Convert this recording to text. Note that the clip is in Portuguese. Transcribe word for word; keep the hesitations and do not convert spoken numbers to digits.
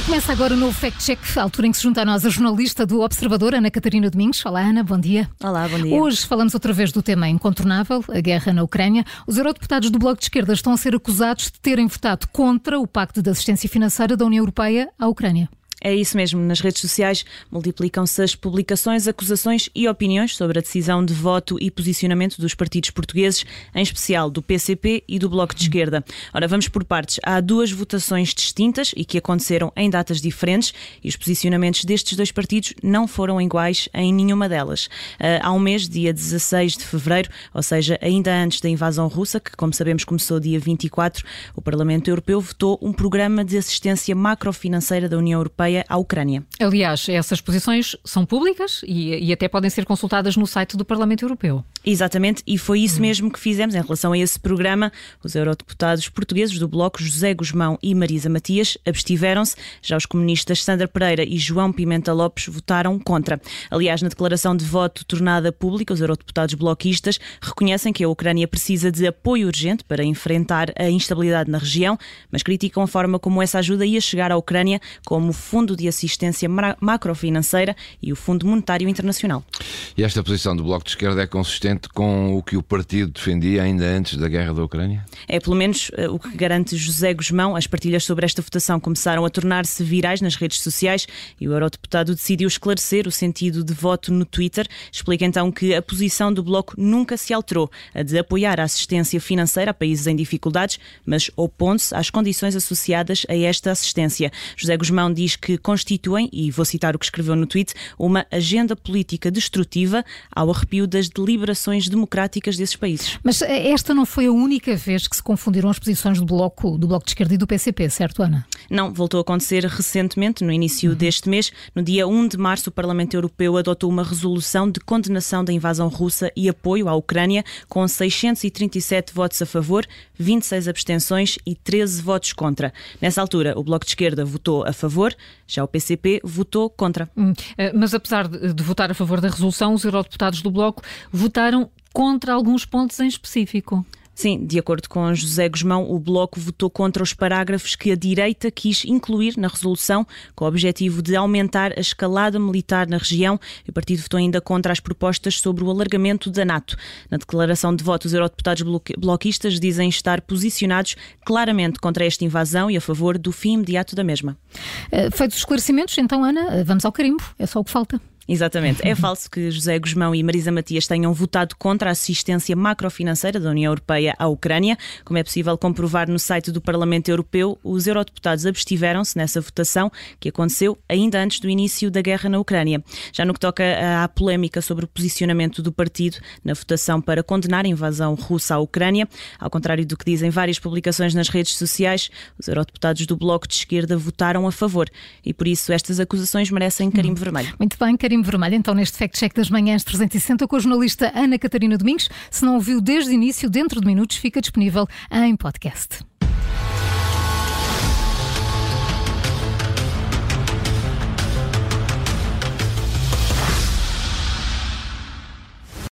E começa agora o novo Fact Check, a altura em que se junta a nós a jornalista do Observador, Ana Catarina Domingos. Olá, Ana, bom dia. Olá, bom dia. Hoje falamos outra vez do tema incontornável, a guerra na Ucrânia. Os eurodeputados do Bloco de Esquerda estão a ser acusados de terem votado contra o Pacto de Assistência Financeira da União Europeia à Ucrânia. É isso mesmo, nas redes sociais multiplicam-se as publicações, acusações e opiniões sobre a decisão de voto e posicionamento dos partidos portugueses, em especial do P C P e do Bloco de Esquerda. Ora, vamos por partes. Há duas votações distintas e que aconteceram em datas diferentes e os posicionamentos destes dois partidos não foram iguais em nenhuma delas. Há um mês, dia dezasseis de fevereiro, ou seja, ainda antes da invasão russa, que como sabemos começou dia vinte e quatro, o Parlamento Europeu votou um programa de assistência macrofinanceira da União Europeia à Ucrânia. Aliás, essas posições são públicas e, e até podem ser consultadas no site do Parlamento Europeu. Exatamente, e foi isso mesmo que fizemos em relação a esse programa. Os eurodeputados portugueses do Bloco, José Guzmão e Marisa Matias, abstiveram-se. Já os comunistas Sandra Pereira e João Pimenta Lopes votaram contra. Aliás, na declaração de voto tornada pública, os eurodeputados bloquistas reconhecem que a Ucrânia precisa de apoio urgente para enfrentar a instabilidade na região, mas criticam a forma como essa ajuda ia chegar à Ucrânia, como o Fundo de Assistência Macrofinanceira e o Fundo Monetário Internacional. E esta posição do Bloco de Esquerda é consistente com o que o partido defendia ainda antes da guerra da Ucrânia? É pelo menos uh, o que garante José Guzmão. As partilhas sobre esta votação começaram a tornar-se virais nas redes sociais e o eurodeputado decidiu esclarecer o sentido de voto no Twitter. Explica então que a posição do Bloco nunca se alterou, a de apoiar a assistência financeira a países em dificuldades, mas opondo-se às condições associadas a esta assistência. José Guzmão diz que constituem, e vou citar o que escreveu no tweet, uma agenda política destrutiva ao arrepio das deliberações democráticas desses países. Mas esta não foi a única vez que se confundiram as posições do Bloco, do Bloco de Esquerda e do P C P, certo, Ana? Não, voltou a acontecer recentemente, no início uhum. deste mês. No dia um de março, o Parlamento Europeu adotou uma resolução de condenação da invasão russa e apoio à Ucrânia, com seiscentos e trinta e sete votos a favor, vinte e seis abstenções e treze votos contra. Nessa altura, o Bloco de Esquerda votou a favor, já o P C P votou contra. Hum, mas apesar de, de votar a favor da resolução, os eurodeputados do Bloco votaram contra alguns pontos em específico. Sim, de acordo com José Guzmão, o Bloco votou contra os parágrafos que a direita quis incluir na resolução, com o objetivo de aumentar a escalada militar na região. O partido votou ainda contra as propostas sobre o alargamento da NATO. Na declaração de voto, os eurodeputados bloquistas dizem estar posicionados claramente contra esta invasão e a favor do fim imediato da mesma. Uh, feitos os esclarecimentos, então, Ana, vamos ao carimbo. É só o que falta. Exatamente. É falso que José Guzmão e Marisa Matias tenham votado contra a assistência macrofinanceira da União Europeia à Ucrânia. Como é possível comprovar no site do Parlamento Europeu, os eurodeputados abstiveram-se nessa votação que aconteceu ainda antes do início da guerra na Ucrânia. Já no que toca à polémica sobre o posicionamento do partido na votação para condenar a invasão russa à Ucrânia, ao contrário do que dizem várias publicações nas redes sociais, os eurodeputados do Bloco de Esquerda votaram a favor e por isso estas acusações merecem carimbo hum. vermelho. Muito bem, carimbo vermelho, então neste Fact Check das Manhãs trezentos e sessenta com a jornalista Ana Catarina Domingos. Se não ouviu desde o início, dentro de minutos fica disponível em podcast.